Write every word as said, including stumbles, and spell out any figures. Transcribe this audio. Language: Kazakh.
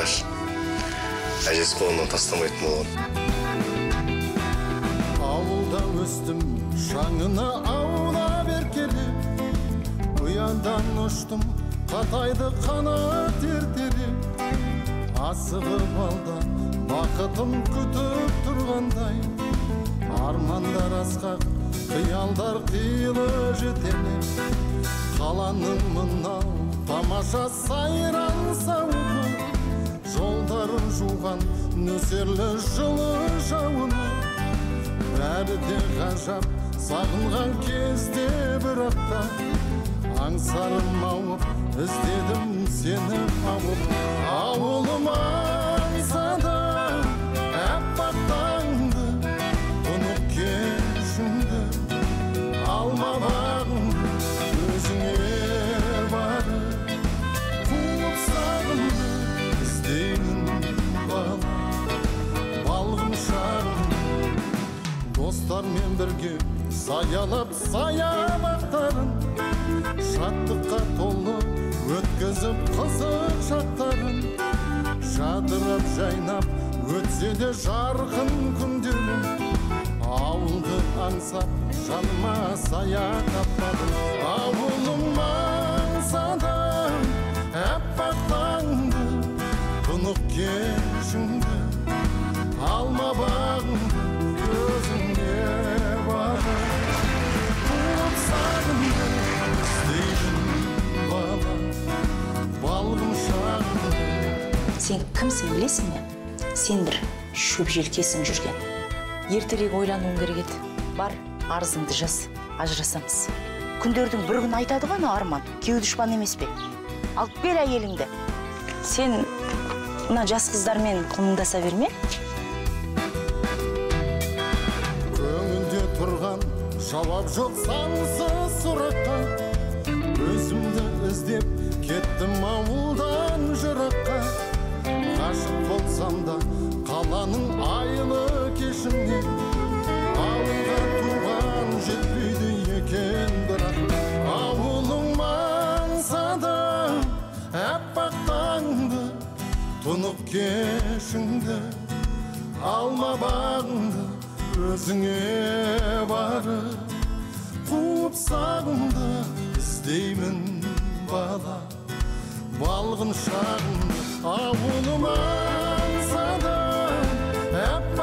жаш. Әжесі қолынан тастамайтын болған. Ауылда өстім, шаңына аула беркелі. Ұяндан ұштым, қатайды қанат ертелі. Асығып алда, бақытым күтіп тұрғандай. Армандар асқақ, қиялдар қилы жетелі. Қаланың мынау тамаша сайран сауығы, жолдарын жуған нөсерлі жылы жауыны. Бәрі де ғажап, сағынған кезде бірақта, аңсарым ауып, іздедім сені ауып. Ауылым аңсады, әппақ таңды, тұнық кешіңді, алма бағыңды өзіңе бары. Қуып сағынды, іздеймін бала, балғын шағымды. Достармен бірге саялап саябақтарын, шаттыққа толы өткізіп қызық шақтарын. Жадырап жайнап өтсе де жарқын күндерім, ауылды аңсап жаныма сая таппадым. Ауылым аңсады, әппақ таңды, тұнық кешіңді, алма бағыңды өзіңе бары. Қуып сағынды, іздеймін бала, балғын шағымды. Сен кімсің білесің бе? Сен бір шөп желкесің жүрген. Ертелек ойлануың керек еді. Бар, арызыңды жаз, ажырасамыз. Күндердің бір күн айтады ғана арман, күйеу дұшпан емес пе? Алып кел әйеліңді. Сен мына жас қыздармен құныңдаса берме. Көңілде тұрған жауап жоқ сансыз сұраққа, өзімді іздеп кеттім ауылдан жыраққа. Ғашық болсам да қаланың айлы кешіне, ауылға туған жетпейді екен бірақ. Ауылым аңсады, әппақ таңды, тұнық кешіңді, алма бағыңды өзіңе бары. Қуып сағымды, іздеймін бала, балғын шағымды. Ауылым аңсады, әппақ